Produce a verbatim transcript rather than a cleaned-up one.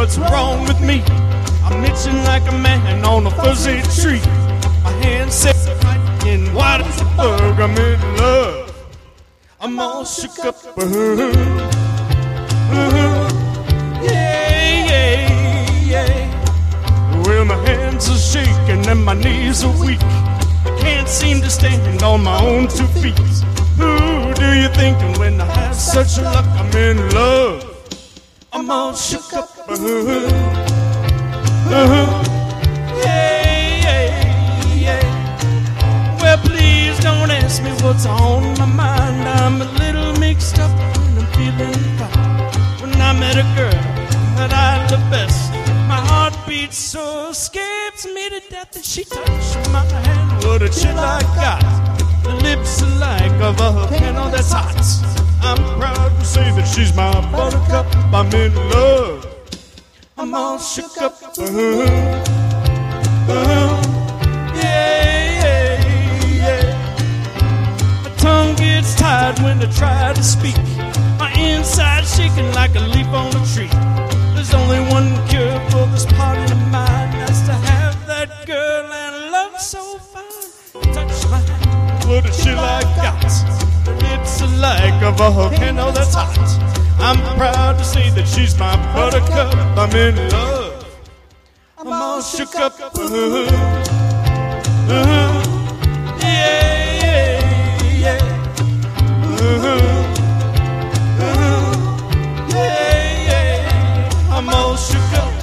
what's wrong with me? I'm itching like a man on a fuzzy tree. My hands set in white as a bug. I'm in love. I'm all shook up. Uh-huh. Uh-huh. Yeah, yeah, yeah. Well, my hands are shaking and my knees are weak. I can't seem to stand on my own two feet. Who do you think when I have such luck? I'm in love. I'm all shook up. Uh-huh. Uh-huh. Yeah, yeah, yeah. Well, please don't ask me what's on my mind. I'm a little mixed up and I'm feeling fine. When I met a girl that I love best, my heart beats so, scares me to death. And she touched my hand. What a chill I got. The lips are like a volcano that's hot. I'm proud to say that she's my buttercup. I'm in love. I'm all shook up. Uh-huh. Uh-huh. Yeah, yeah, yeah. My tongue gets tired when I try to speak. My inside shaking like a leaf on a tree. There's only one cure for this part of mine. That's to have that girl and love so fine. Touch my hand. What a chill I got. It's like a volcano that's hot. I'm proud to say that she's my buttercup. I'm in love. I'm all shook up. Uh-huh. Uh-huh. Yeah, yeah, yeah. Uh-huh. Uh-huh. Yeah, yeah. I'm all shook up.